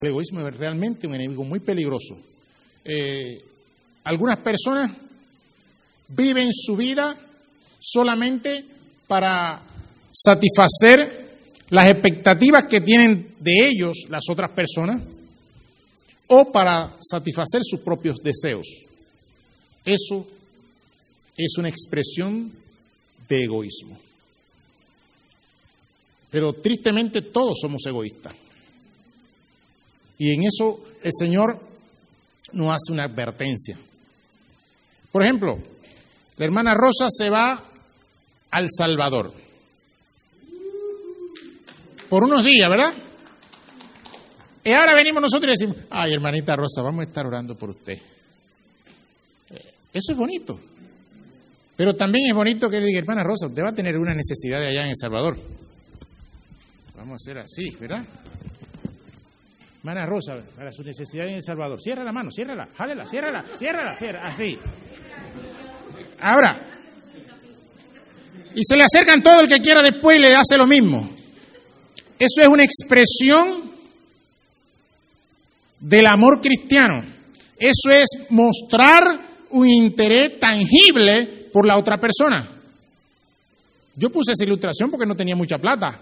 El egoísmo es realmente un enemigo muy peligroso. Algunas personas viven su vida solamente para satisfacer las expectativas que tienen de ellos las otras personas o para satisfacer sus propios deseos. Eso es una expresión de egoísmo. Pero tristemente todos somos egoístas. Y en eso el Señor nos hace una advertencia. Por ejemplo, la hermana Rosa se va a El Salvador por unos días, ¿verdad? Y ahora venimos nosotros y decimos, ay, hermanita Rosa, vamos a estar orando por usted. Eso es bonito. Pero también es bonito que le diga, hermana Rosa, usted va a tener una necesidad de allá en El Salvador. Vamos a hacer así, ¿verdad? Hermana Rosa, para su necesidad en El Salvador. Cierra la mano, ciérrala, jálala, ciérrala, así. Ahora, y se le acercan todo el que quiera después y le hace lo mismo. Eso es una expresión del amor cristiano. Eso es mostrar un interés tangible por la otra persona. Yo puse esa ilustración porque no tenía mucha plata.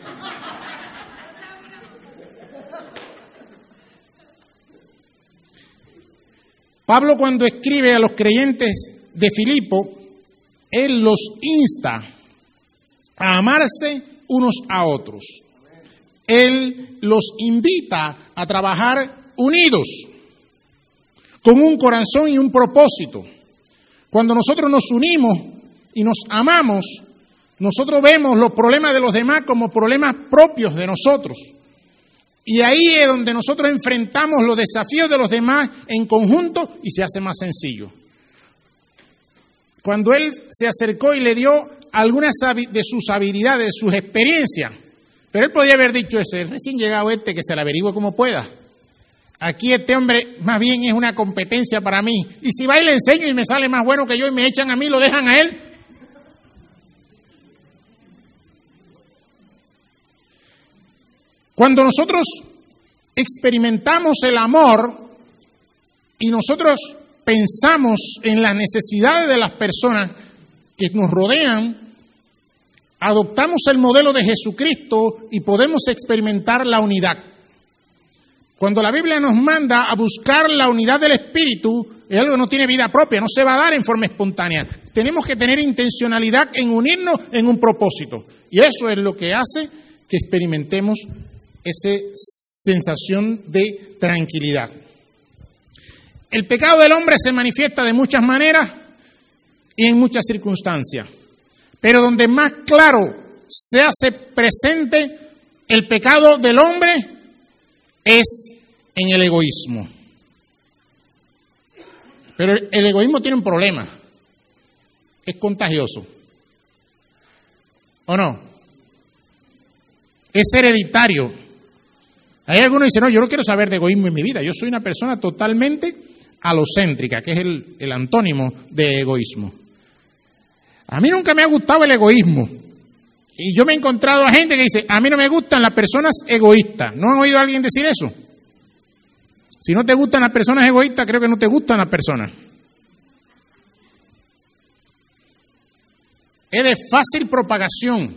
Pablo, cuando escribe a los creyentes de Filipo, él los insta a amarse unos a otros. Él los invita a trabajar unidos, con un corazón y un propósito. Cuando nosotros nos unimos y nos amamos, nosotros vemos los problemas de los demás como problemas propios de nosotros. Y ahí es donde nosotros enfrentamos los desafíos de los demás en conjunto y se hace más sencillo. Cuando él se acercó y le dio algunas de sus habilidades, de sus experiencias, pero él podía haber dicho ese recién llegado que se la averigüe como pueda. Aquí este hombre más bien es una competencia para mí. Y si va y le enseño y me sale más bueno que yo y me echan a mí, lo dejan a él. Cuando nosotros experimentamos el amor y nosotros pensamos en las necesidades de las personas que nos rodean, adoptamos el modelo de Jesucristo y podemos experimentar la unidad. Cuando la Biblia nos manda a buscar la unidad del Espíritu, es algo que no tiene vida propia, no se va a dar en forma espontánea. Tenemos que tener intencionalidad en unirnos en un propósito. Y eso es lo que hace que experimentemos esa sensación de tranquilidad. El pecado del hombre se manifiesta de muchas maneras y en muchas circunstancias. Pero donde más claro se hace presente el pecado del hombre es en el egoísmo. Pero el egoísmo tiene un problema. Es contagioso. ¿O no? Es hereditario. Hay algunos que dicen, no, yo no quiero saber de egoísmo en mi vida. Yo soy una persona totalmente alocéntrica, que es el antónimo de egoísmo. A mí nunca me ha gustado el egoísmo. Y yo me he encontrado a gente que dice, a mí no me gustan las personas egoístas. ¿No han oído a alguien decir eso? Si no te gustan las personas egoístas, creo que no te gustan las personas. Es de fácil propagación.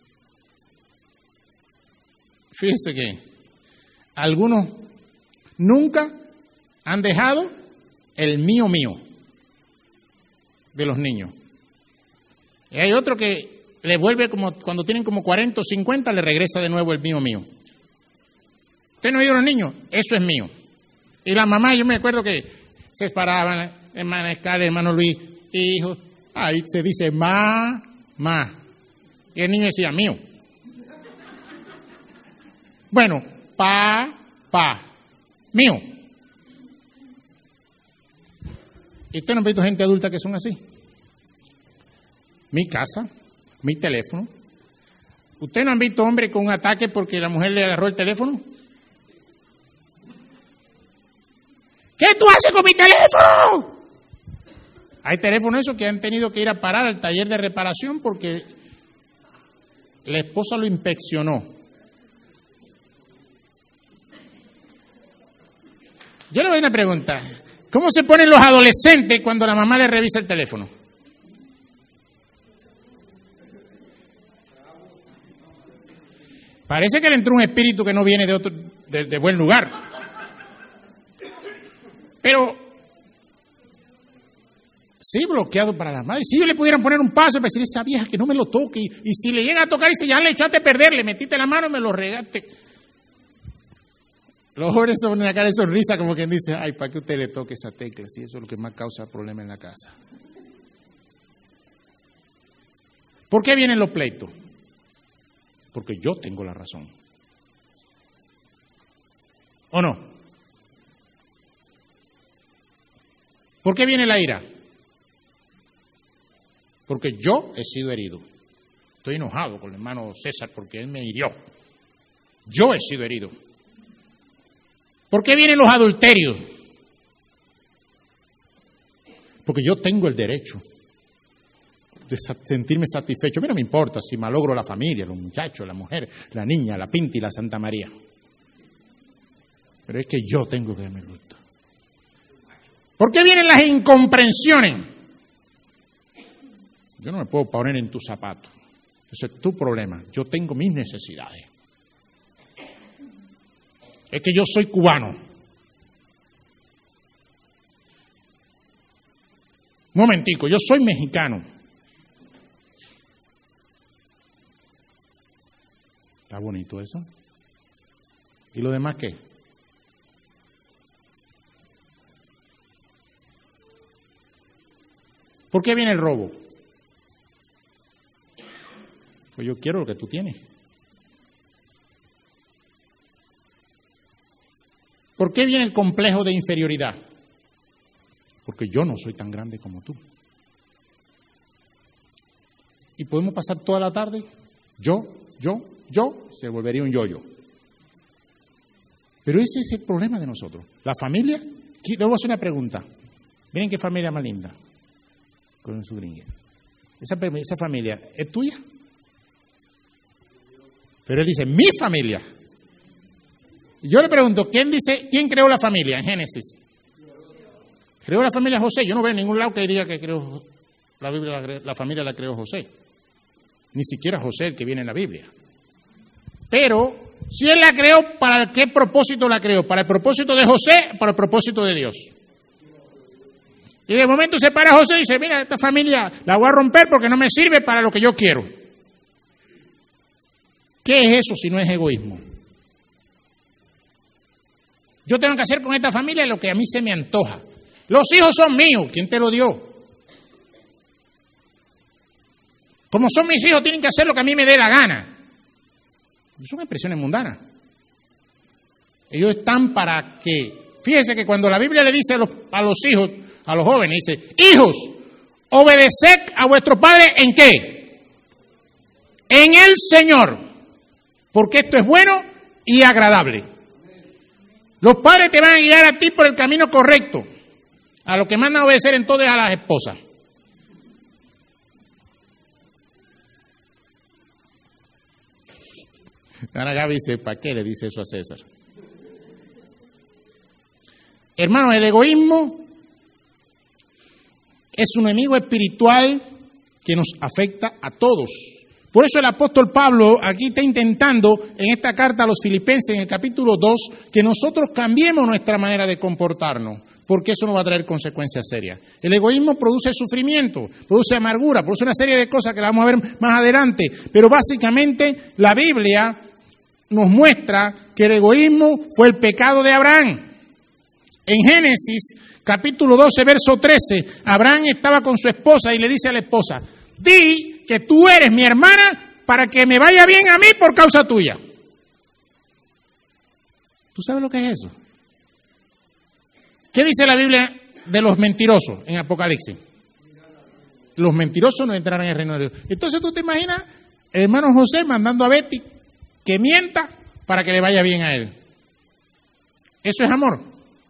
Fíjese que algunos nunca han dejado el mío de los niños. Y hay otro que le vuelve como cuando tienen como 40 o 50, le regresa de nuevo el mío. ¿Usted no ha oído a los niños? Eso es mío. Y la mamá, yo me acuerdo que se paraban, hermana Escala, hermano Luis, hijo, ahí se dice ma. Y el niño decía mío. Bueno, pa, mío. ¿Y usted no ha visto gente adulta que son así? Mi casa, mi teléfono. ¿Usted no han visto hombres con un ataque porque la mujer le agarró el teléfono? ¿Qué tú haces con mi teléfono? Hay teléfonos esos que han tenido que ir a parar al taller de reparación porque la esposa lo inspeccionó. Yo le doy una pregunta. ¿Cómo se ponen los adolescentes cuando la mamá les revisa el teléfono? Parece que le entró un espíritu que no viene de buen lugar. Pero, sí, bloqueado para la madre. Si ellos le pudieran poner un paso para decir, esa vieja que no me lo toque, y si le llega a tocar, dice, ya le echaste a perder, le metiste la mano y me lo regaste. Los jóvenes se ponen la cara de sonrisa como quien dice, ay, ¿para qué usted le toque esa tecla? Si eso es lo que más causa problemas en la casa. ¿Por qué vienen los pleitos? Porque yo tengo la razón. ¿O no? ¿Por qué viene la ira? Porque yo he sido herido. Estoy enojado con el hermano César porque él me hirió. Yo he sido herido. ¿Por qué vienen los adulterios? Porque yo tengo el derecho de sentirme satisfecho. A mí no me importa si malogro la familia, los muchachos, la mujer, la niña, la Pinta y la Santa María. Pero es que yo tengo que darme gusto. ¿Por qué vienen las incomprensiones? Yo no me puedo poner en tus zapatos. Ese es tu problema. Yo tengo mis necesidades. Es que yo soy cubano. Un momentico, yo soy mexicano. ¿Está bonito eso? ¿Y lo demás qué? ¿Por qué viene el robo? Pues yo quiero lo que tú tienes. ¿Por qué viene el complejo de inferioridad? Porque yo no soy tan grande como tú. Y podemos pasar toda la tarde, yo, se volvería un yo-yo. Pero ese es el problema de nosotros. La familia, le voy a hacer una pregunta. Miren qué familia más linda, con su gringue. Esa familia, ¿es tuya? Pero él dice, mi familia. Y yo le pregunto, ¿quién creó la familia en Génesis? ¿Creó la familia José? Yo no veo en ningún lado que diga que creó la Biblia, la familia la creó José. Ni siquiera José el que viene en la Biblia. Pero, si él la creó, ¿para qué propósito la creó? ¿Para el propósito de José o para el propósito de Dios? Y de momento se para José y dice, mira, esta familia la voy a romper porque no me sirve para lo que yo quiero. ¿Qué es eso si no es egoísmo? Yo tengo que hacer con esta familia lo que a mí se me antoja. Los hijos son míos, ¿quién te lo dio? Como son mis hijos, tienen que hacer lo que a mí me dé la gana. Son expresiones mundanas. Ellos están para que, fíjese que cuando la Biblia le dice a los hijos, a los jóvenes, dice, hijos, obedeced a vuestro padre ¿en qué? En el Señor, porque esto es bueno y agradable. Los padres te van a guiar a ti por el camino correcto. A lo que mandan a obedecer entonces a las esposas. Ahora Gaby dice, ¿para qué le dice eso a César? Hermano, el egoísmo es un enemigo espiritual que nos afecta a todos. Por eso el apóstol Pablo aquí está intentando en esta carta a los Filipenses, en el capítulo 2, que nosotros cambiemos nuestra manera de comportarnos, porque eso nos va a traer consecuencias serias. El egoísmo produce sufrimiento, produce amargura, produce una serie de cosas que la vamos a ver más adelante, pero básicamente la Biblia nos muestra que el egoísmo fue el pecado de Abraham. En Génesis, capítulo 12, verso 13, Abraham estaba con su esposa y le dice a la esposa, di que tú eres mi hermana para que me vaya bien a mí por causa tuya. ¿Tú sabes lo que es eso? ¿Qué dice la Biblia de los mentirosos en Apocalipsis? Los mentirosos no entrarán en el reino de Dios. Entonces tú te imaginas el hermano José mandando a Betty que mienta para que le vaya bien a él. ¿Eso es amor?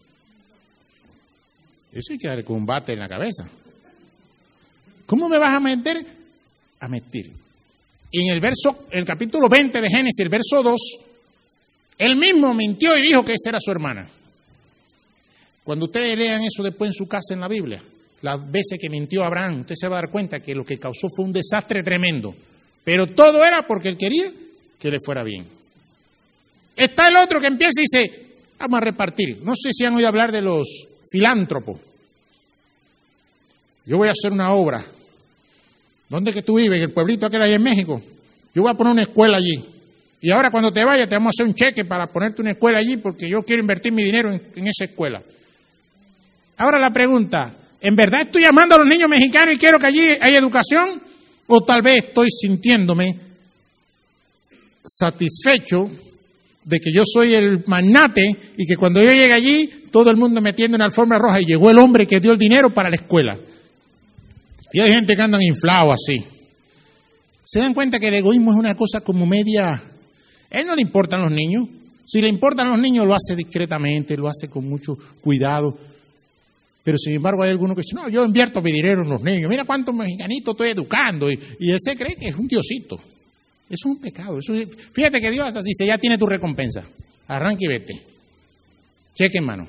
Eso hay que darle combate en la cabeza. ¿Cómo me vas a meter? A mentir. Y en el capítulo 20 de Génesis, el verso 2, él mismo mintió y dijo que esa era su hermana. Cuando ustedes lean eso después en su casa en la Biblia, las veces que mintió Abraham, usted se va a dar cuenta que lo que causó fue un desastre tremendo. Pero todo era porque él quería que le fuera bien. Está el otro que empieza y dice, vamos a repartir. No sé si han oído hablar de los filántropos. Yo voy a hacer una obra. ¿Dónde que tú vives? En el pueblito aquel allá en México. Yo voy a poner una escuela allí. Y ahora cuando te vayas te vamos a hacer un cheque para ponerte una escuela allí porque yo quiero invertir mi dinero en esa escuela. Ahora la pregunta, ¿en verdad estoy amando a los niños mexicanos y quiero que allí haya educación? ¿O tal vez estoy sintiéndome satisfecho de que yo soy el magnate y que cuando yo llegue allí todo el mundo metiendo en la alfombra roja y llegó el hombre que dio el dinero para la escuela? Y hay gente que andan inflados así. ¿Se dan cuenta que el egoísmo es una cosa como media? A él no le importan los niños. Si le importan los niños lo hace discretamente, lo hace con mucho cuidado. Pero sin embargo hay algunos que dicen, no, yo invierto mi dinero en los niños. Mira cuántos mexicanitos estoy educando. Y él se cree que es un diosito. Eso es un pecado. Fíjate que Dios hasta dice, ya tiene tu recompensa. Arranca y vete. Cheque en mano.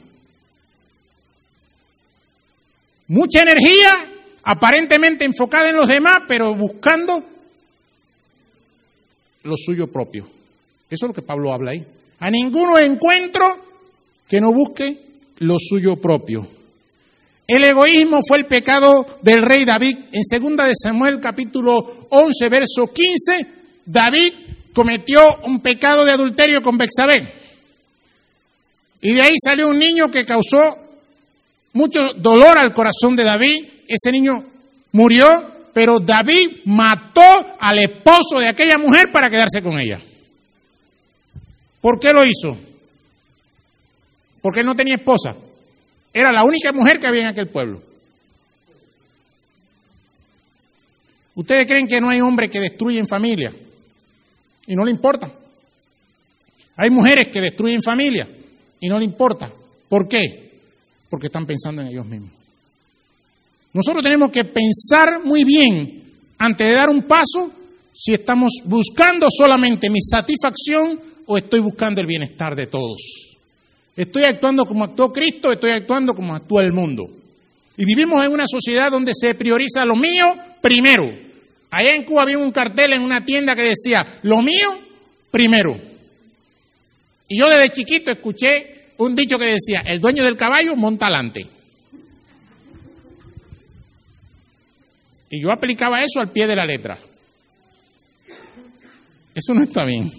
Mucha energía, aparentemente enfocada en los demás, pero buscando lo suyo propio. Eso es lo que Pablo habla ahí. A ninguno encuentro que no busque lo suyo propio. El egoísmo fue el pecado del rey David. En 2 de Samuel, capítulo 11, verso 15, David cometió un pecado de adulterio con Betsabé. Y de ahí salió un niño que causó mucho dolor al corazón de David. Ese niño murió, pero David mató al esposo de aquella mujer para quedarse con ella. ¿Por qué lo hizo? Porque él no tenía esposa. Era la única mujer que había en aquel pueblo. ¿Ustedes creen que no hay hombres que destruyen familia? Y no le importa. Hay mujeres que destruyen familia y no le importa. ¿Por qué? Porque están pensando en ellos mismos. Nosotros tenemos que pensar muy bien antes de dar un paso si estamos buscando solamente mi satisfacción o estoy buscando el bienestar de todos. ¿Estoy actuando como actuó Cristo o estoy actuando como actúa el mundo? Y vivimos en una sociedad donde se prioriza lo mío primero. Allá en Cuba había un cartel en una tienda que decía, lo mío primero. Y yo desde chiquito escuché un dicho que decía, el dueño del caballo monta alante. Y yo aplicaba eso al pie de la letra. Eso no está bien.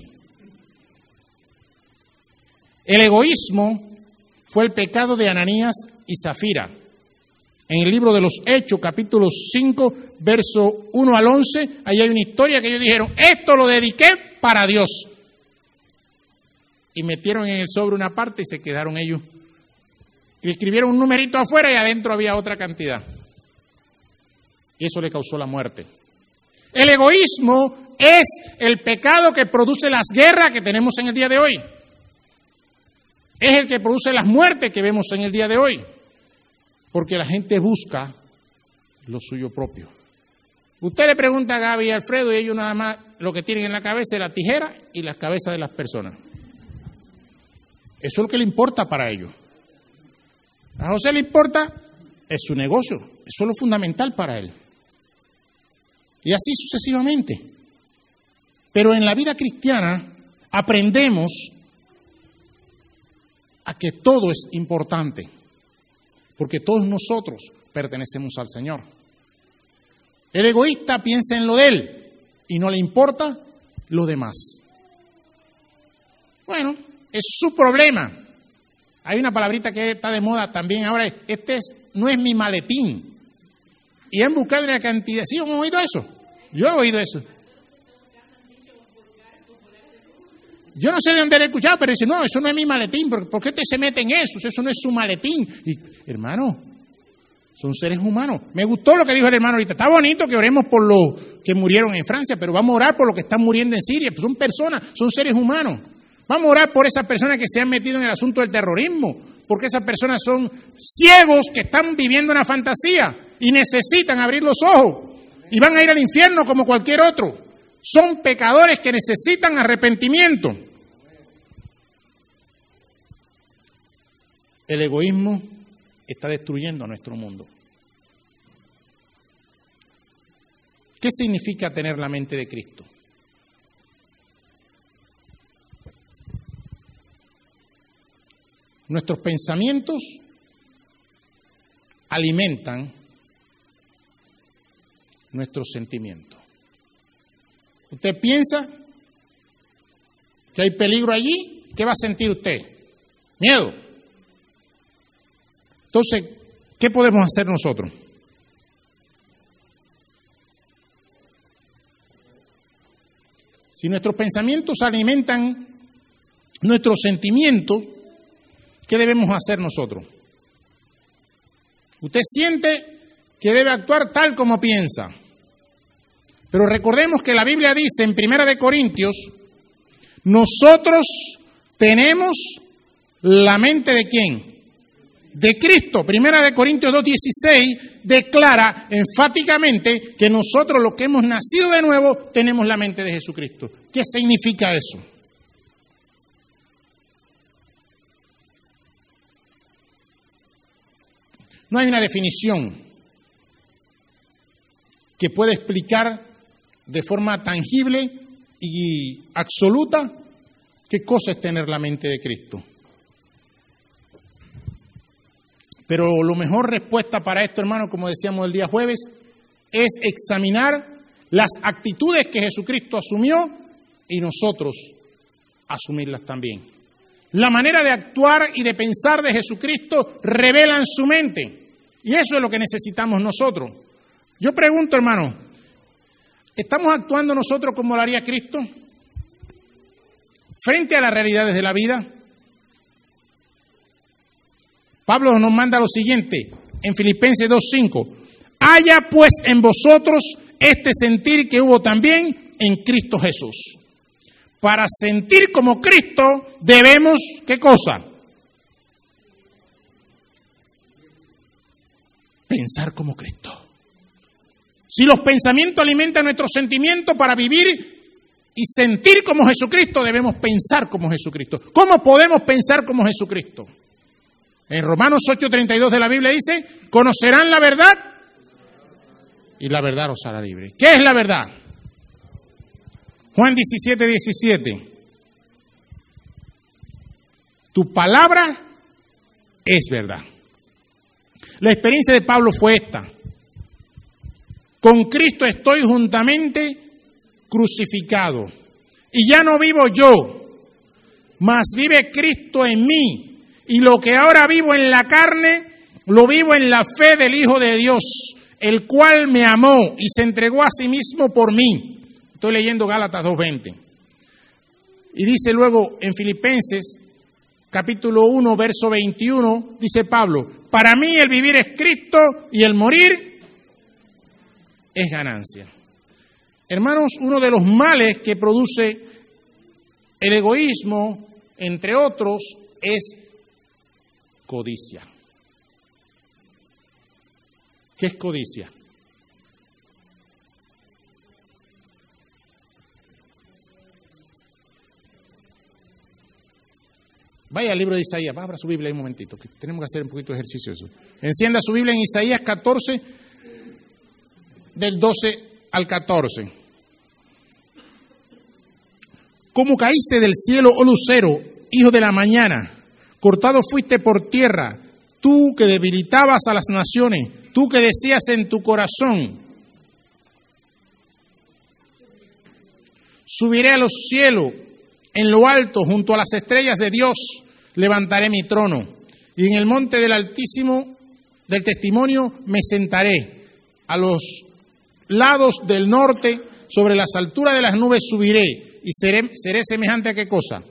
El egoísmo fue el pecado de Ananías y Zafira. En el libro de los Hechos, capítulo 5, verso 1 al 11, ahí hay una historia que ellos dijeron, esto lo dediqué para Dios. Y metieron en el sobre una parte y se quedaron ellos. Y escribieron un numerito afuera y adentro había otra cantidad. Y eso le causó la muerte. El egoísmo es el pecado que produce las guerras que tenemos en el día de hoy. Es el que produce las muertes que vemos en el día de hoy. Porque la gente busca lo suyo propio. Usted le pregunta a Gaby y a Alfredo y ellos nada más lo que tienen en la cabeza es la tijera y las cabezas de las personas. Eso es lo que le importa para ellos. A José le importa es su negocio. Eso es lo fundamental para él. Y así sucesivamente. Pero en la vida cristiana aprendemos a que todo es importante, porque todos nosotros pertenecemos al Señor. El egoísta piensa en lo de él y no le importa lo demás. Bueno, es su problema. Hay una palabrita que está de moda también ahora, no es mi maletín. Y han buscado una cantidad, ¿sí han oído eso? Yo he oído eso. Yo no sé de dónde lo he escuchado, pero dice, no, eso no es mi maletín, ¿por qué usted se mete en eso? Eso no es su maletín. Y, hermano, son seres humanos. Me gustó lo que dijo el hermano ahorita. Está bonito que oremos por los que murieron en Francia, pero vamos a orar por los que están muriendo en Siria. Pues son personas, son seres humanos. Vamos a orar por esas personas que se han metido en el asunto del terrorismo, porque esas personas son ciegos que están viviendo una fantasía y necesitan abrir los ojos y van a ir al infierno como cualquier otro. Son pecadores que necesitan arrepentimiento. El egoísmo está destruyendo nuestro mundo. ¿Qué significa tener la mente de Cristo? Nuestros pensamientos alimentan nuestros sentimientos. Usted piensa que hay peligro allí, ¿qué va a sentir usted? Miedo. Entonces, ¿qué podemos hacer nosotros? Si nuestros pensamientos alimentan nuestros sentimientos, ¿qué debemos hacer nosotros? Usted siente que debe actuar tal como piensa. Pero recordemos que la Biblia dice en 1 Corintios, nosotros tenemos la mente ¿de quién? De Cristo. 1 Corintios 2:16 declara enfáticamente que nosotros los que hemos nacido de nuevo tenemos la mente de Jesucristo. ¿Qué significa eso? No hay una definición que pueda explicar de forma tangible y absoluta qué cosa es tener la mente de Cristo. Pero la mejor respuesta para esto, hermano, como decíamos el día jueves, es examinar las actitudes que Jesucristo asumió y nosotros asumirlas también. La manera de actuar y de pensar de Jesucristo revelan su mente. Y eso es lo que necesitamos nosotros. Yo pregunto, hermano, ¿estamos actuando nosotros como lo haría Cristo? Frente a las realidades de la vida. Pablo nos manda lo siguiente, en Filipenses 2:5. Haya pues en vosotros este sentir que hubo también en Cristo Jesús. Para sentir como Cristo debemos, ¿qué cosa? Pensar como Cristo. Si los pensamientos alimentan nuestros sentimientos para vivir y sentir como Jesucristo, debemos pensar como Jesucristo. ¿Cómo podemos pensar como Jesucristo? En Romanos 8:32 de la Biblia dice, conocerán la verdad y la verdad os hará libre. ¿Qué es la verdad? Juan 17:17. Tu palabra es verdad. La experiencia de Pablo fue esta. Con Cristo estoy juntamente crucificado. Y ya no vivo yo, mas vive Cristo en mí. Y lo que ahora vivo en la carne, lo vivo en la fe del Hijo de Dios, el cual me amó y se entregó a sí mismo por mí. Estoy leyendo Gálatas 2:20. Y dice luego en Filipenses, capítulo 1, verso 21, dice Pablo, para mí el vivir es Cristo y el morir es ganancia. Hermanos, uno de los males que produce el egoísmo, entre otros, es codicia. ¿Qué es codicia? Vaya al libro de Isaías, abra su Biblia ahí un momentito, que tenemos que hacer un poquito de ejercicio de eso. Encienda su Biblia en Isaías 14, del 12 al 14. Como caíste del cielo, oh lucero, hijo de la mañana, cortado fuiste por tierra, tú que debilitabas a las naciones, tú que decías en tu corazón, subiré a los cielos, en lo alto, junto a las estrellas de Dios, levantaré mi trono, y en el monte del Altísimo, del testimonio, me sentaré. A los lados del norte, sobre las alturas de las nubes subiré, y seré semejante a ¿qué cosa?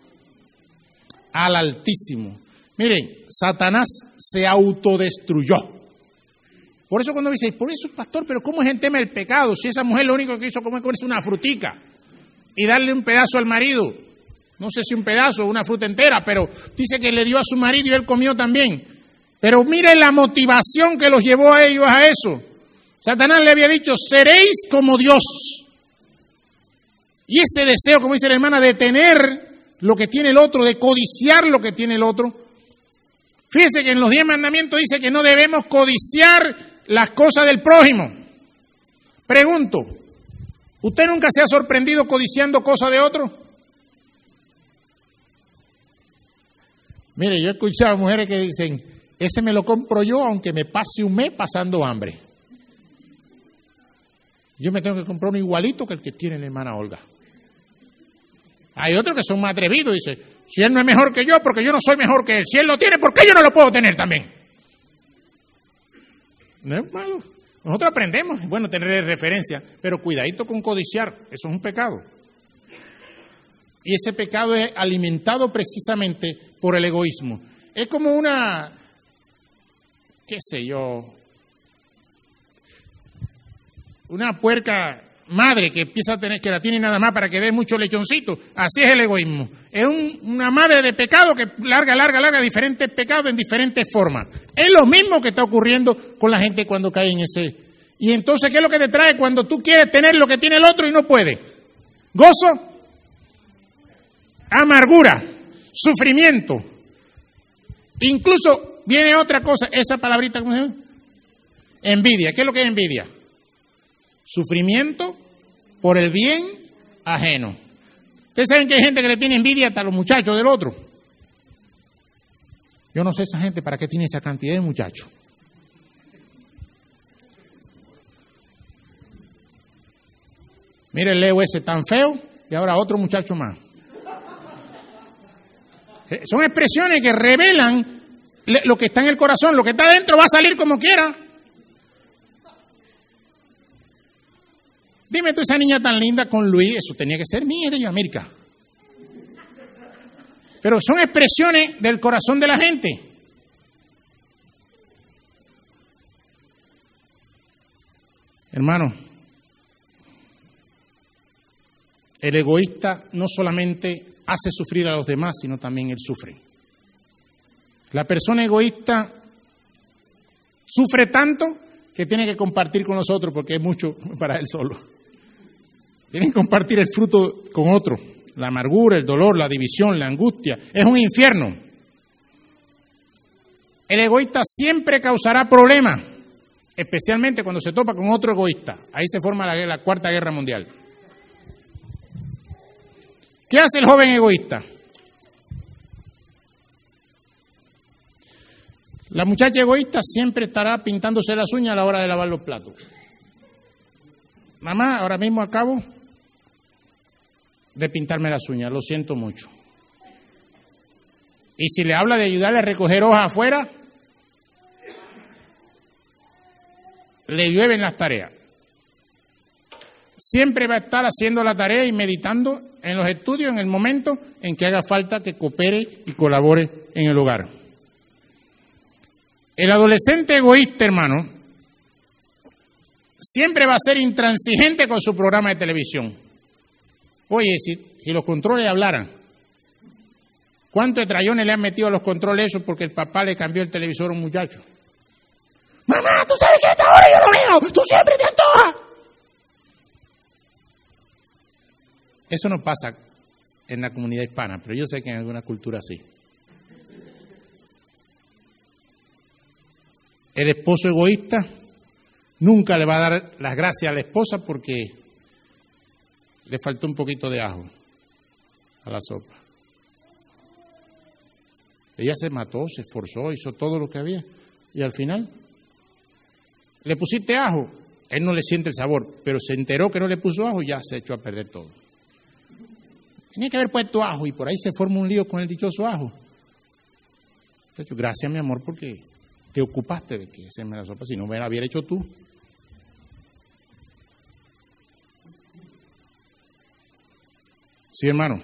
Al Altísimo. Miren, Satanás se autodestruyó. Por eso cuando me dicen, por eso, pastor, pero ¿cómo es el tema del pecado? Si esa mujer lo único que hizo fue comerse una frutica y darle un pedazo al marido. No sé si un pedazo o una fruta entera, pero dice que le dio a su marido y él comió también. Pero miren la motivación que los llevó a ellos a eso. Satanás le había dicho, seréis como Dios. Y ese deseo, como dice la hermana, de tener lo que tiene el otro, de codiciar lo que tiene el otro, Fíjese que en los 10 mandamientos dice que no debemos codiciar las cosas del prójimo. Pregunto, ¿usted nunca se ha sorprendido codiciando cosas de otro? Mire, yo he escuchado mujeres que dicen, ese me lo compro yo aunque me pase un mes pasando hambre. Yo me tengo que comprar uno igualito que el que tiene la hermana Olga. Hay otros que son más atrevidos, dice, si él no es mejor que yo, porque yo no soy mejor que él. Si él lo tiene, ¿por qué yo no lo puedo tener también? No es malo. Nosotros aprendemos, bueno, tener referencia, pero cuidadito con codiciar, eso es un pecado. Y ese pecado es alimentado precisamente por el egoísmo. Es como una, qué sé yo, una puerca madre que empieza a tener, que la tiene nada más para que dé mucho lechoncito. Así es el egoísmo. Es una madre de pecado que larga diferentes pecados en diferentes formas. Es lo mismo que está ocurriendo con la gente cuando cae en ese. Y entonces, ¿qué es lo que te trae cuando tú quieres tener lo que tiene el otro y no puedes? Gozo, amargura, sufrimiento. Incluso viene otra cosa, esa palabrita, ¿cómo se llama? Envidia. ¿Qué es lo que es envidia? Sufrimiento por el bien ajeno. Ustedes saben que hay gente que le tiene envidia hasta a los muchachos del otro. Yo no sé esa gente para qué tiene esa cantidad de muchachos. Mire el Leo ese tan feo y ahora otro muchacho más. Son expresiones que revelan lo que está en el corazón. Lo que está dentro va a salir como quiera. Dime tú, esa niña tan linda con Luis, eso tenía que ser mía de América. Pero son expresiones del corazón de la gente. Hermano, el egoísta no solamente hace sufrir a los demás, sino también él sufre. La persona egoísta sufre tanto que tiene que compartir con los otros porque es mucho para él solo. Tienen que compartir el fruto con otro, la amargura, el dolor, la división, la angustia. Es un infierno. El egoísta siempre causará problemas, especialmente cuando se topa con otro egoísta. Ahí se forma la Cuarta Guerra Mundial. ¿Qué hace el joven egoísta? La muchacha egoísta siempre estará pintándose las uñas a la hora de lavar los platos. Mamá, ahora mismo acabo de pintarme las uñas, lo siento mucho. Y si le habla de ayudarle a recoger hojas afuera, le llueven las tareas. Siempre va a estar haciendo la tarea y meditando en los estudios en el momento en que haga falta que coopere y colabore en el hogar. El adolescente egoísta, hermano, siempre va a ser intransigente con su programa de televisión. Oye, si los controles hablaran, ¿cuántos trayones le han metido a los controles esos porque el papá le cambió el televisor a un muchacho? Mamá, tú sabes que a esta hora yo no veo, tú siempre te antojas. Eso no pasa en la comunidad hispana, pero yo sé que en alguna cultura sí. El esposo egoísta nunca le va a dar las gracias a la esposa porque le faltó un poquito de ajo a la sopa. Ella se mató, se esforzó, hizo todo lo que había y al final le pusiste ajo. Él no le siente el sabor, pero se enteró que no le puso ajo y ya se echó a perder todo. Tenía que haber puesto ajo y por ahí se forma un lío con el dichoso ajo. De hecho, gracias, mi amor, porque te ocupaste de que hacerme la sopa, si no me la hubiera hecho tú. Sí, hermano.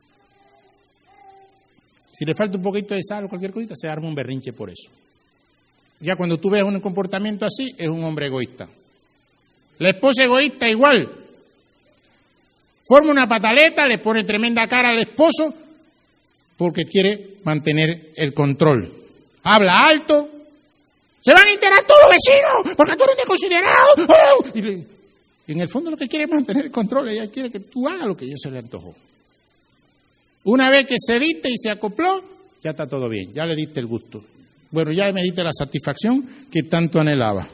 Si le falta un poquito de sal o cualquier cosita, se arma un berrinche por eso. Ya cuando tú ves un comportamiento así, es un hombre egoísta. La esposa egoísta igual. Forma una pataleta, le pone tremenda cara al esposo porque quiere mantener el control. Habla alto. Se van a enterar todos los vecinos porque tú eres desconsiderado. Y en el fondo lo que quiere es mantener el control. Ella quiere que tú hagas lo que ella se le antojó. Una vez que se diste y se acopló, ya está todo bien. Ya le diste el gusto. Bueno, ya me diste la satisfacción que tanto anhelaba.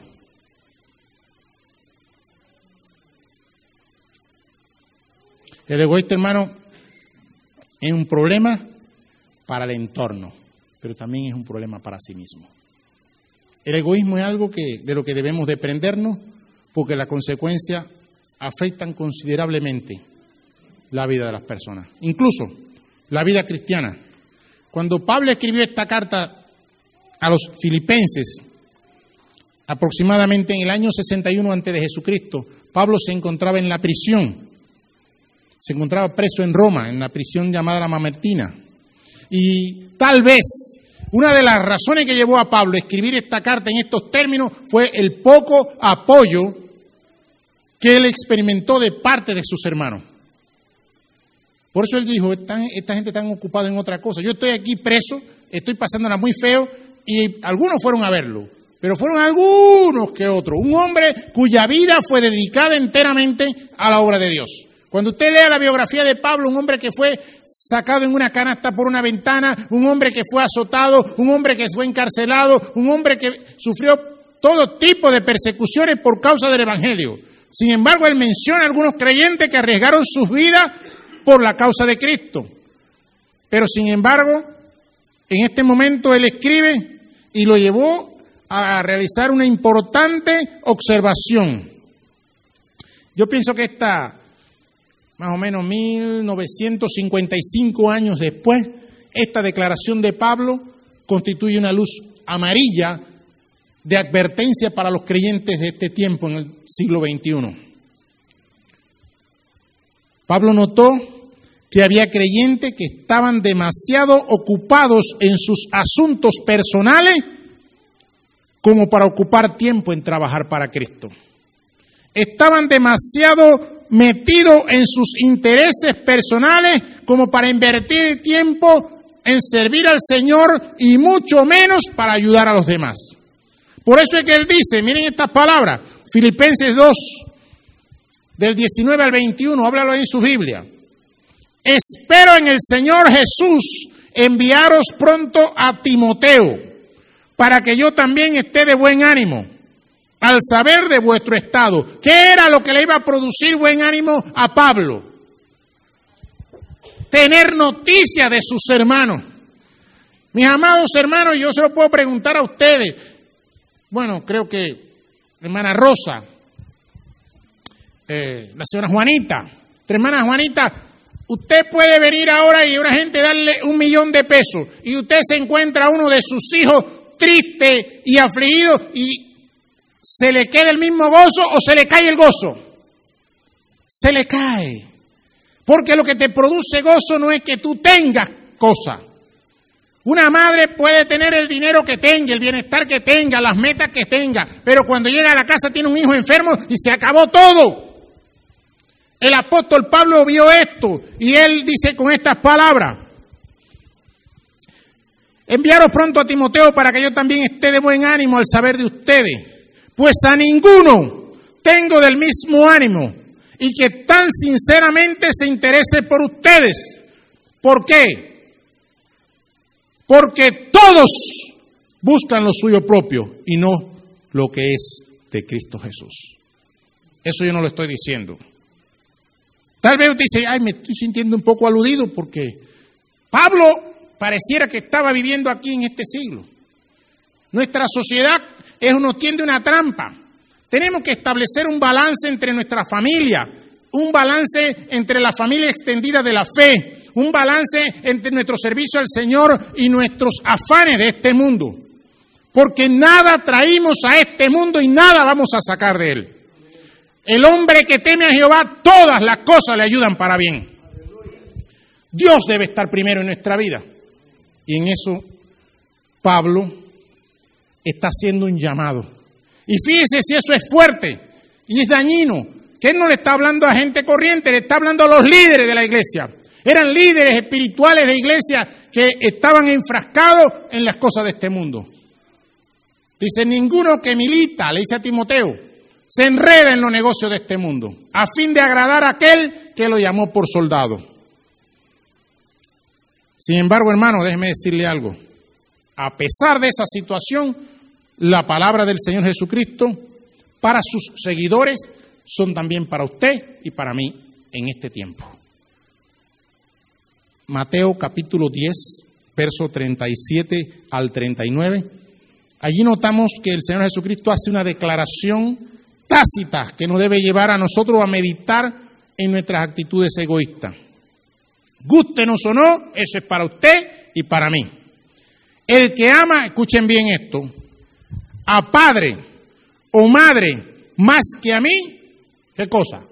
El egoísta, hermano, es un problema para el entorno, pero también es un problema para sí mismo. El egoísmo es algo de lo que debemos desprendernos, porque las consecuencias afectan considerablemente la vida de las personas, incluso la vida cristiana. Cuando Pablo escribió esta carta a los filipenses, aproximadamente en el año 61 antes de Jesucristo, Pablo se encontraba en la prisión, se encontraba preso en Roma, en la prisión llamada la Mamertina. Y tal vez una de las razones que llevó a Pablo a escribir esta carta en estos términos fue el poco apoyo que él experimentó de parte de sus hermanos. Por eso él dijo, esta gente está ocupada en otra cosa. Yo estoy aquí preso, estoy pasándola muy feo, y algunos fueron a verlo, pero fueron algunos que otros. Un hombre cuya vida fue dedicada enteramente a la obra de Dios. Cuando usted lea la biografía de Pablo, un hombre que fue sacado en una canasta por una ventana, un hombre que fue azotado, un hombre que fue encarcelado, un hombre que sufrió todo tipo de persecuciones por causa del Evangelio. Sin embargo, él menciona a algunos creyentes que arriesgaron sus vidas por la causa de Cristo. Pero sin embargo, en este momento él escribe y lo llevó a realizar una importante observación. Yo pienso que más o menos 1955 años después, esta declaración de Pablo constituye una luz amarilla de advertencia para los creyentes de este tiempo en el siglo XXI. Pablo notó que había creyentes que estaban demasiado ocupados en sus asuntos personales como para ocupar tiempo en trabajar para Cristo. Estaban demasiado metidos en sus intereses personales como para invertir tiempo en servir al Señor y mucho menos para ayudar a los demás. Por eso es que él dice, miren estas palabras, Filipenses 2, del 19 al 21, háblalo ahí en su Biblia. Espero en el Señor Jesús enviaros pronto a Timoteo, para que yo también esté de buen ánimo, al saber de vuestro estado. ¿Qué era lo que le iba a producir buen ánimo a Pablo? Tener noticia de sus hermanos. Mis amados hermanos, yo se lo puedo preguntar a ustedes. Bueno, creo que la hermana Rosa, la señora Juanita, hermana Juanita, usted puede venir ahora y a una gente darle $1,000,000 pesos y usted se encuentra a uno de sus hijos triste y afligido y ¿se le queda el mismo gozo o se le cae el gozo? Se le cae. Porque lo que te produce gozo no es que tú tengas cosas. Una madre puede tener el dinero que tenga, el bienestar que tenga, las metas que tenga, pero cuando llega a la casa tiene un hijo enfermo y se acabó todo. El apóstol Pablo vio esto y él dice con estas palabras: enviaros pronto a Timoteo para que yo también esté de buen ánimo al saber de ustedes, pues a ninguno tengo del mismo ánimo y que tan sinceramente se interese por ustedes. ¿Por qué? Porque todos buscan lo suyo propio y no lo que es de Cristo Jesús. Eso yo no lo estoy diciendo. Tal vez usted dice, me estoy sintiendo un poco aludido porque Pablo pareciera que estaba viviendo aquí en este siglo. Nuestra sociedad nos tiende una trampa. Tenemos que establecer un balance entre nuestra familia, un balance entre la familia extendida de la fe, un balance entre nuestro servicio al Señor y nuestros afanes de este mundo. Porque nada traímos a este mundo y nada vamos a sacar de él. El hombre que teme a Jehová, todas las cosas le ayudan para bien. Dios debe estar primero en nuestra vida. Y en eso Pablo está haciendo un llamado. Y fíjese si eso es fuerte y es dañino, que él no le está hablando a gente corriente, le está hablando a los líderes de la iglesia. Eran líderes espirituales de iglesia que estaban enfrascados en las cosas de este mundo. Dice, ninguno que milita, le dice a Timoteo, se enreda en los negocios de este mundo, a fin de agradar a aquel que lo llamó por soldado. Sin embargo, hermano, déjeme decirle algo. A pesar de esa situación, la palabra del Señor Jesucristo para sus seguidores son también para usted y para mí en este tiempo. Mateo capítulo 10, verso 37 al 39. Allí notamos que el Señor Jesucristo hace una declaración tácita que nos debe llevar a nosotros a meditar en nuestras actitudes egoístas. Gústenos o no, eso es para usted y para mí. El que ama, escuchen bien esto, a padre o madre más que a mí, ¿qué cosa?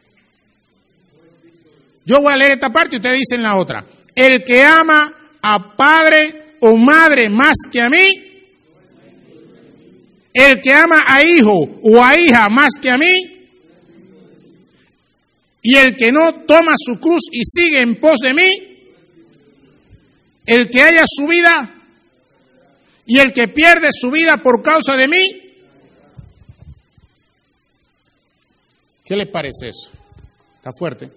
Yo voy a leer esta parte y ustedes dicen la otra. El que ama a padre o madre más que a mí, el que ama a hijo o a hija más que a mí, y el que no toma su cruz y sigue en pos de mí, el que haya su vida y el que pierde su vida por causa de mí. ¿Qué les parece eso? Está fuerte.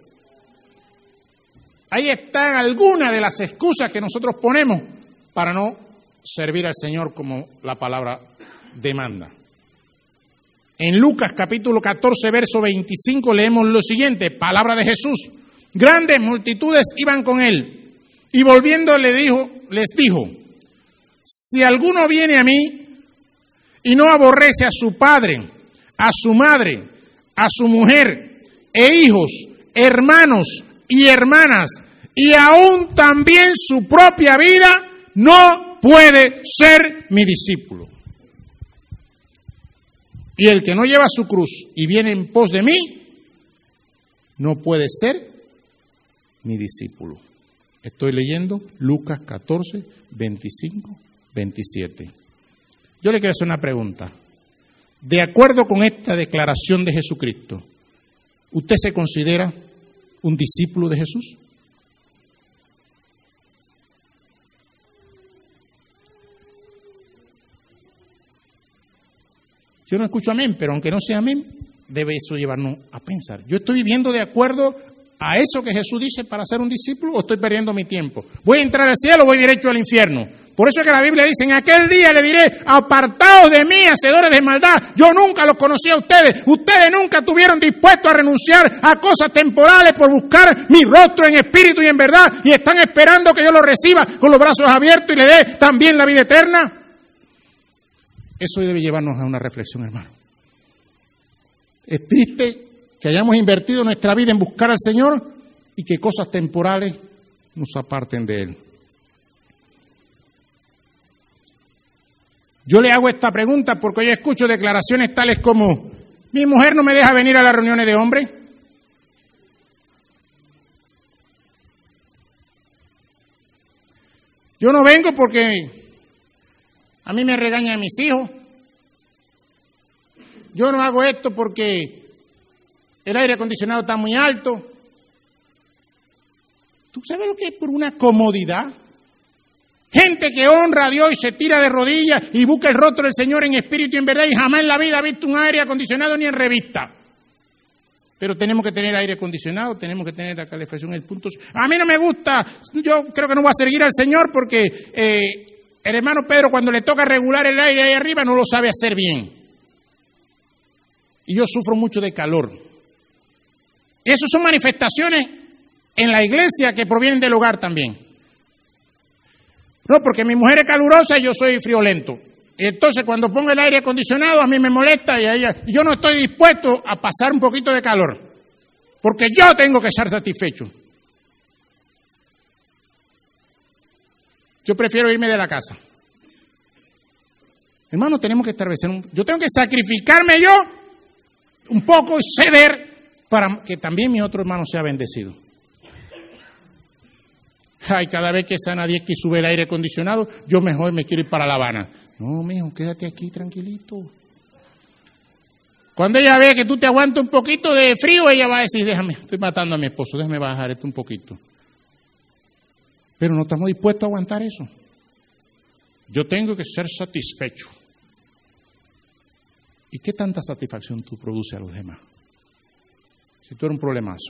Ahí están algunas de las excusas que nosotros ponemos para no servir al Señor como la palabra demanda. En Lucas capítulo 14, verso 25 leemos lo siguiente, palabra de Jesús. Grandes multitudes iban con él y volviendo les dijo, si alguno viene a mí y no aborrece a su padre, a su madre, a su mujer e hijos, hermanos y hermanas, y aún también su propia vida, no puede ser mi discípulo. Y el que no lleva su cruz y viene en pos de mí, no puede ser mi discípulo. Estoy leyendo Lucas 14, 25, 27. Yo le quiero hacer una pregunta. De acuerdo con esta declaración de Jesucristo, ¿usted se considera un discípulo de Jesús? Yo no escucho amén, pero aunque no sea amén, debe eso llevarnos a pensar. ¿Yo estoy viviendo de acuerdo a eso que Jesús dice para ser un discípulo o estoy perdiendo mi tiempo? ¿Voy a entrar al cielo o voy directo al infierno? Por eso es que la Biblia dice, en aquel día le diré, apartaos de mí, hacedores de maldad, yo nunca los conocí a ustedes. Ustedes nunca estuvieron dispuestos a renunciar a cosas temporales por buscar mi rostro en espíritu y en verdad y están esperando que yo los reciba con los brazos abiertos y le dé también la vida eterna. Eso debe llevarnos a una reflexión, hermano. Es triste que hayamos invertido nuestra vida en buscar al Señor y que cosas temporales nos aparten de Él. Yo le hago esta pregunta porque hoy escucho declaraciones tales como, mi mujer no me deja venir a las reuniones de hombres. Yo no vengo porque a mí me regañan mis hijos. Yo no hago esto porque el aire acondicionado está muy alto. ¿Tú sabes lo que es por una comodidad? Gente que honra a Dios y se tira de rodillas y busca el rostro del Señor en espíritu y en verdad y jamás en la vida ha visto un aire acondicionado ni en revista. Pero tenemos que tener aire acondicionado, tenemos que tener la calefacción en el punto. A mí no me gusta, yo creo que no voy a seguir al Señor porque el hermano Pedro cuando le toca regular el aire ahí arriba no lo sabe hacer bien. Y yo sufro mucho de calor. Y eso son manifestaciones en la iglesia que provienen del hogar también. No, porque mi mujer es calurosa y yo soy friolento. Y entonces cuando pongo el aire acondicionado a mí me molesta y a ella, yo no estoy dispuesto a pasar un poquito de calor. Porque yo tengo que estar satisfecho. Yo prefiero irme de la casa. Hermano, tenemos que establecer yo tengo que sacrificarme yo un poco y ceder para que también mi otro hermano sea bendecido. Ay, cada vez que Sana Diez que sube el aire acondicionado, yo mejor me quiero ir para La Habana. No, mijo, quédate aquí tranquilito. Cuando ella ve que tú te aguantas un poquito de frío, ella va a decir, déjame, estoy matando a mi esposo, déjame bajar esto un poquito. Pero no estamos dispuestos a aguantar eso. Yo tengo que ser satisfecho. ¿Y qué tanta satisfacción tú produces a los demás? Si tú eres un problemazo.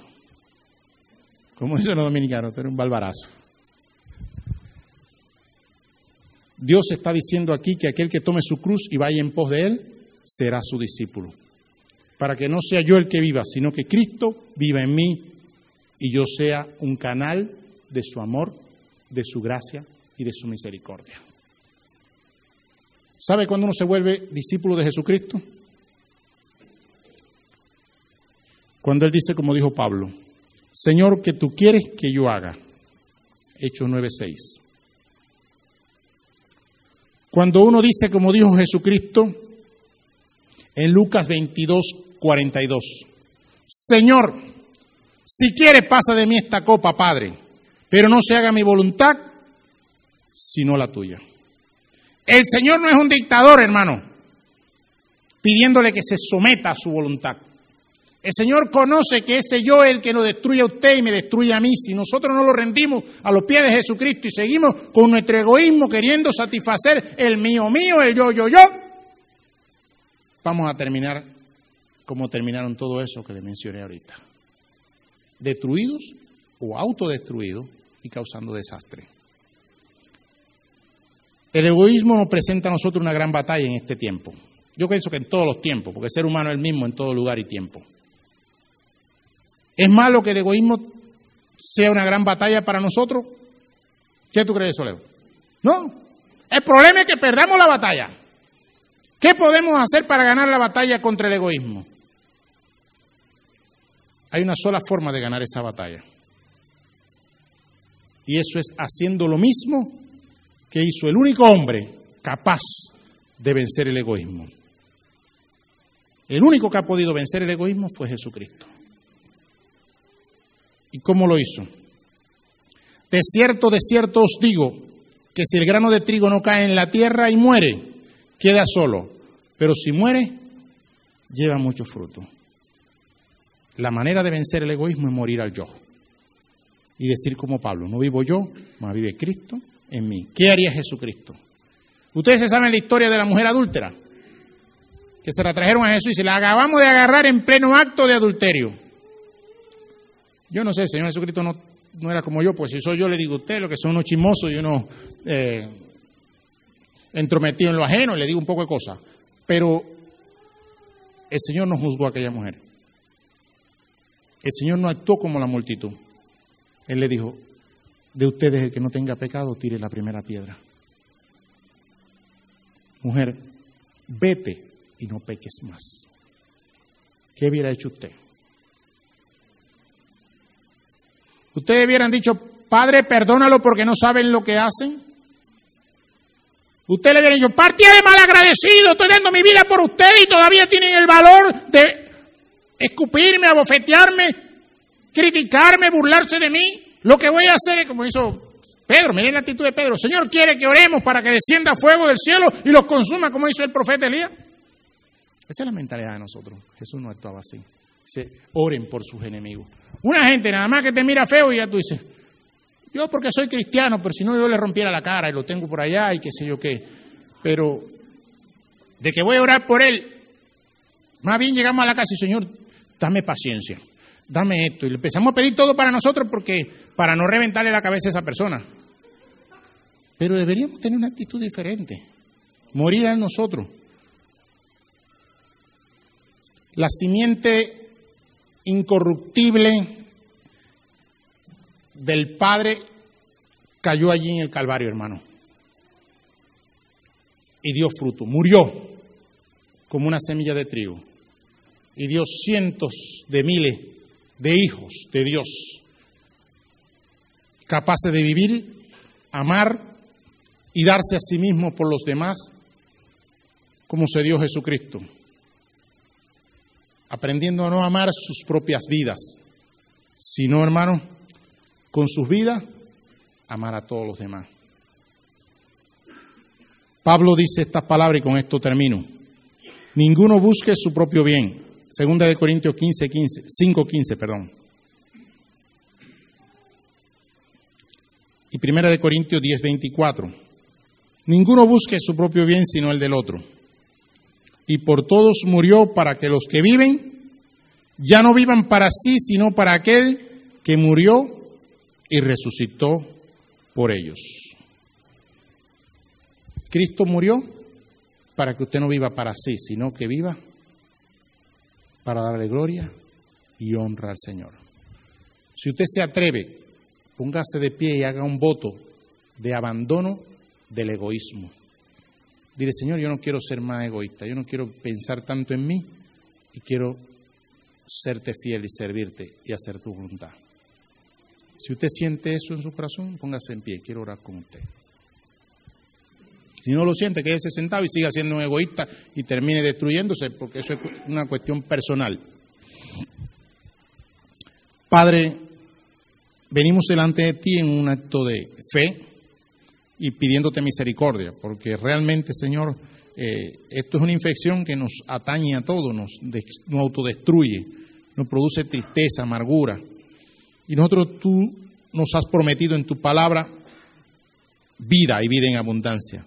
Como dicen los dominicanos, tú eres un balbarazo. Dios está diciendo aquí que aquel que tome su cruz y vaya en pos de Él, será su discípulo. Para que no sea yo el que viva, sino que Cristo viva en mí y yo sea un canal de su amor, de su gracia y de su misericordia. ¿Sabe cuándo uno se vuelve discípulo de Jesucristo? Cuando Él dice, como dijo Pablo, Señor, ¿qué tú quieres que yo haga? Hechos 9:6. Cuando uno dice, como dijo Jesucristo, en Lucas 22:42, Señor, si quieres pasa de mí esta copa, Padre, pero no se haga mi voluntad, sino la tuya. El Señor no es un dictador, hermano, pidiéndole que se someta a su voluntad. El Señor conoce que ese yo es el que nos destruye a usted y me destruye a mí. Si nosotros no lo rendimos a los pies de Jesucristo y seguimos con nuestro egoísmo queriendo satisfacer el mío, el yo, vamos a terminar como terminaron todo eso que le mencioné ahorita. Destruidos o autodestruidos y causando desastre. El egoísmo nos presenta a nosotros una gran batalla en este tiempo. Yo pienso que en todos los tiempos, porque el ser humano es el mismo en todo lugar y tiempo. ¿Es malo que el egoísmo sea una gran batalla para nosotros? ¿Qué tú crees de eso, Leo? No. El problema es que perdamos la batalla. ¿Qué podemos hacer para ganar la batalla contra el egoísmo? Hay una sola forma de ganar esa batalla. Y eso es haciendo lo mismo que hizo el único hombre capaz de vencer el egoísmo. El único que ha podido vencer el egoísmo fue Jesucristo. ¿Y cómo lo hizo? De cierto os digo, que si el grano de trigo no cae en la tierra y muere, queda solo. Pero si muere, lleva mucho fruto. La manera de vencer el egoísmo es morir al yo. Y decir como Pablo, no vivo yo, mas vive Cristo en mí. ¿Qué haría Jesucristo? Ustedes se saben la historia de la mujer adúltera, que se la trajeron a Jesús y se la acabamos de agarrar en pleno acto de adulterio. Yo no sé, el Señor Jesucristo no era como yo, pues si soy yo le digo a usted lo que son unos chismosos y unos entrometidos en lo ajeno, y le digo un poco de cosas. Pero el Señor no juzgó a aquella mujer. El Señor no actuó como la multitud. Él le dijo, de ustedes el que no tenga pecado, tire la primera piedra. Mujer, vete y no peques más. ¿Qué hubiera hecho usted? Ustedes hubieran dicho, Padre, perdónalo porque no saben lo que hacen. Usted le hubiera dicho, partida de malagradecido, estoy dando mi vida por ustedes y todavía tienen el valor de escupirme, abofetearme, criticarme, burlarse de mí. Lo que voy a hacer es como hizo Pedro, miren la actitud de Pedro. Señor quiere que oremos para que descienda fuego del cielo y los consuma como hizo el profeta Elías. Esa es la mentalidad de nosotros. Jesús no actuaba así. Dice, oren por sus enemigos. Una gente nada más que te mira feo y ya tú dices, yo porque soy cristiano, pero si no yo le rompiera la cara y lo tengo por allá y qué sé yo qué. Pero de que voy a orar por él, más bien llegamos a la casa y Señor, dame paciencia, dame esto. Y le empezamos a pedir todo para nosotros para no reventarle la cabeza a esa persona. Pero deberíamos tener una actitud diferente, morir a nosotros. La simiente incorruptible del Padre cayó allí en el Calvario, hermano, y dio fruto, murió como una semilla de trigo y dio cientos de miles de hijos de Dios capaces de vivir, amar y darse a sí mismo por los demás como se dio Jesucristo, aprendiendo a no amar sus propias vidas, sino, hermano, con sus vidas, amar a todos los demás. Pablo dice estas palabras y con esto termino. Ninguno busque su propio bien. 2 Corintios 5:15. Y 1 Corintios 10:24. Ninguno busque su propio bien sino el del otro. Y por todos murió para que los que viven ya no vivan para sí, sino para aquel que murió y resucitó por ellos. Cristo murió para que usted no viva para sí, sino que viva para darle gloria y honra al Señor. Si usted se atreve, póngase de pie y haga un voto de abandono del egoísmo. Dile, Señor, yo no quiero ser más egoísta, yo no quiero pensar tanto en mí y quiero serte fiel y servirte y hacer tu voluntad. Si usted siente eso en su corazón, póngase en pie, quiero orar con usted. Si no lo siente, quédese sentado y siga siendo un egoísta y termine destruyéndose, porque eso es una cuestión personal. Padre, venimos delante de ti en un acto de fe y pidiéndote misericordia, porque realmente, Señor, esto es una infección que nos atañe a todos, nos autodestruye, nos produce tristeza, amargura. Y nosotros, tú nos has prometido en tu palabra vida y vida en abundancia.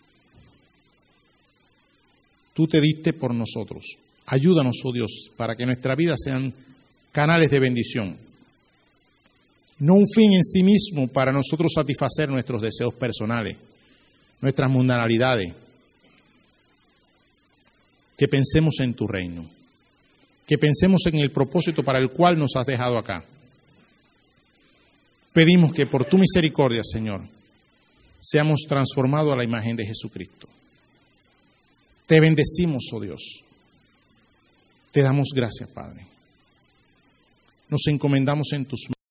Tú te diste por nosotros. Ayúdanos, oh Dios, para que nuestra vida sean canales de bendición. No un fin en sí mismo para nosotros satisfacer nuestros deseos personales, nuestras mundanalidades. Que pensemos en tu reino. Que pensemos en el propósito para el cual nos has dejado acá. Pedimos que por tu misericordia, Señor, seamos transformados a la imagen de Jesucristo. Te bendecimos, oh Dios. Te damos gracias, Padre. Nos encomendamos en tus manos.